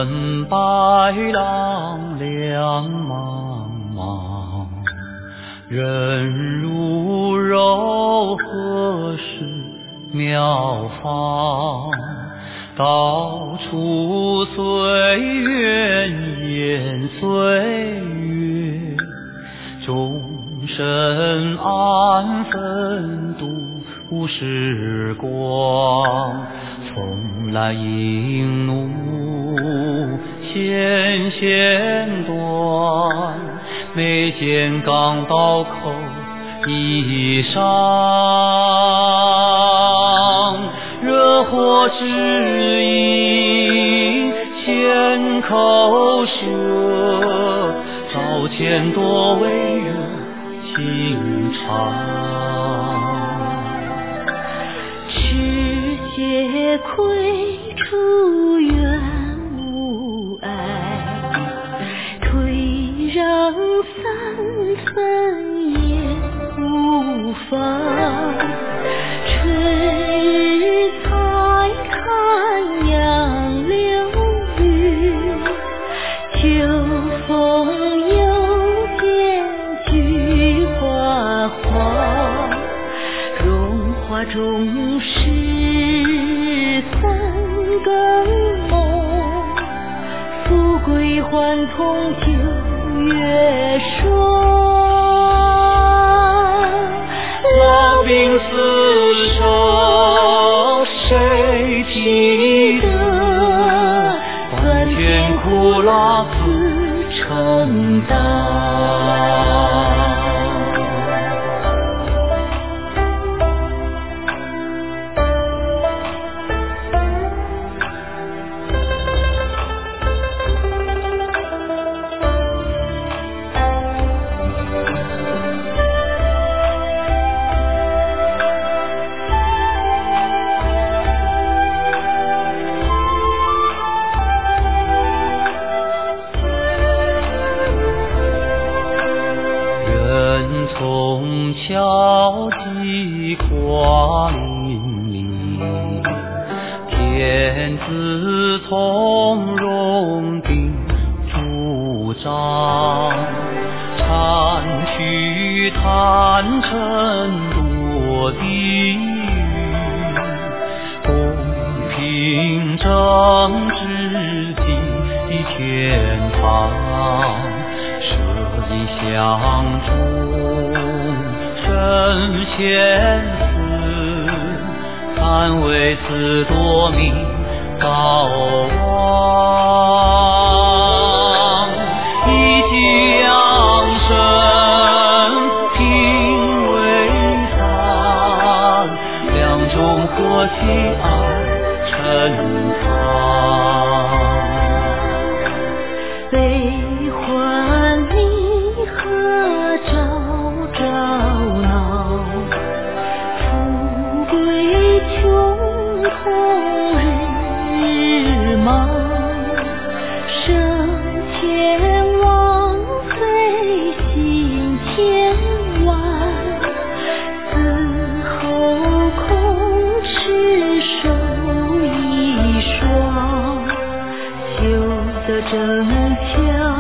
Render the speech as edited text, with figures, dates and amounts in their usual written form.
人白浪两茫茫，人如柔何时妙方？到处随缘烟岁月，众生安分度时光。风来迎怒弦断，眉间钢刀口一伤。热火只因千口舌，朝前多为热情长。 持节亏出缘无碍，退让三分也无妨。春日才看杨柳雨，秋风又见菊花黄。荣华终是三更梦，富贵还同九月霜。 我病厮守谁记得，酸甜苦辣自承担。从桥际挂零零，天子从容定主张。禅去贪嗔多地狱，公平正直的天堂。舍离相中身先死，但为此夺命高望。一骑扬声拼为三，两种和气而沉藏。 悲欢离合朝朝闹，富贵穷空日忙。生前枉费心千万，死后空持手一双。修得正巧